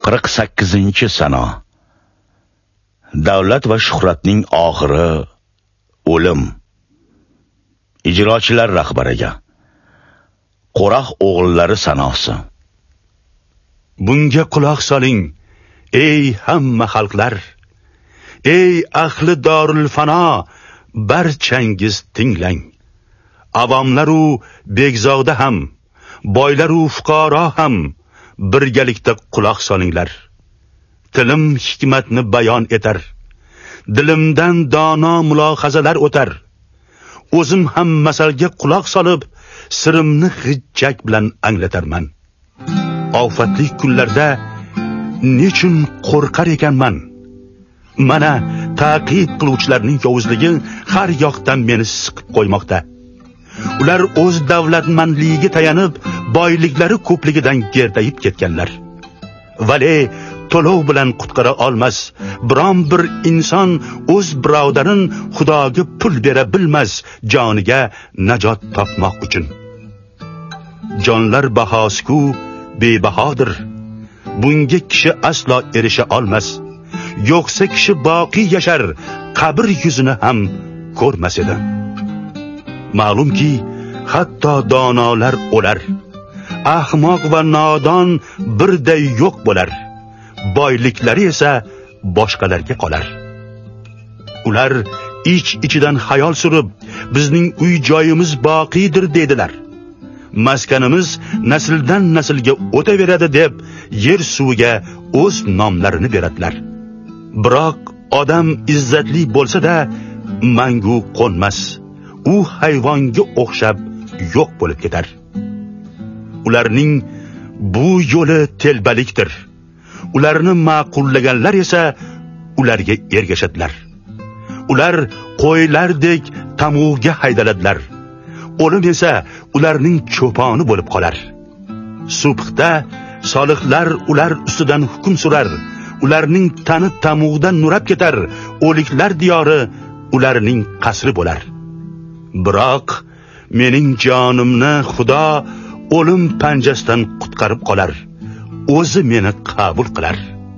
48 sano. Davlat va shuhratning oxiri o'lim. Ijrochilar rahbariga. Qo'raq o'g'illari sanosi. Bunga quloq soling, ey hamma xalqlar. Ey ahli Dorul Fano, barchangiz tinglang. Avomlaru begzoda ham, boylaru fuqaro ham birgalikda quloq solinglar. Tilim hikmatni bayon etar. Dilimdan dono mulohazalar o'tar. O'zim ham masalga quloq solib, sirimni g'ijjak bilan anglatarman. Ofatli kunlarda nechun qo'rqar ekanman? Mana ta'qib qiluvchilarning yovuzligi har yoqdan meni siqib qo'ymoqda. Ular o'z davlatmandligiga tayanib, boyliklari ko'pligidan gerdayib ketganlar. Vale to'lov bilan qutqara olmas, biron bir inson o'z birodarin Xudoga pul bera bilmas, joniga najot topmoq uchun. Jonlar bahosiku bebahodir. Bunga kishi aslo erisha olmas. Yo'qsa kishi boqiy yashar, qabr yuzini ham ko'rmas edi. Ma'lumki, hatto donolar o'lar. Ahmoq va nodon birday yo'q bo'lar. Boyliklari esa boshqalarga qolar. Ular ich-ichidan xayol surib, bizning uy joyimiz boqiydir dedilar. Maskanimiz nasldan naslga o'taveradi deb yer suviga o'z nomlarini beradilar. Biroq odam izzatli bo'lsa-da mangu qo'nmas. U hayvonga o'xshab yo'q bo'lib ketar. Ularning bu yo'li telbalikdir. Ularni ma'qullaganlar esa ularga ergashadilar. Ular qo'ylardek tamug'ga haydaladilar. O'lim esa ularning cho'poni bo'lib qolar. Subhda solihlar ular ustidan hukm surar. Ularning tani tamug'dan nurab ketar. O'liklar diyori ularning qasri bo'lar. Biroq mening jonimni Xudo o'lim panjasidan qutqarib qolar. O'zi meni qabul qilar.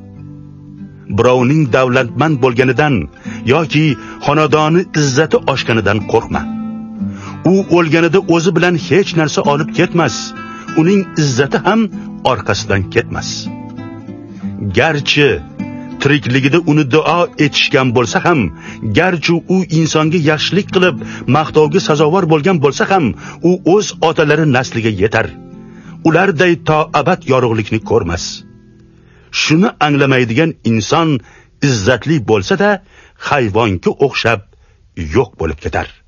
Birovning davlatmand bo'lganidan yoki xonadoni izzati oshganidan qo'rqma. U o'lganida o'zi bilan hech narsa olib ketmas. Uning izzati ham orqasidan ketmas. Garchi tirikligida uni duo etishgan bo'lsa ham, garchi u insonga yaxshilik qilib maqtovga sazovor bo'lgan bo'lsa ham, u o'z otalari nasliga yetar. Ularday to abad yorug'likni ko'rmas. Shuni anglamaydigan inson izzatli bo'lsa-da, hayvonga o'xshab yo'q bo'lib ketar.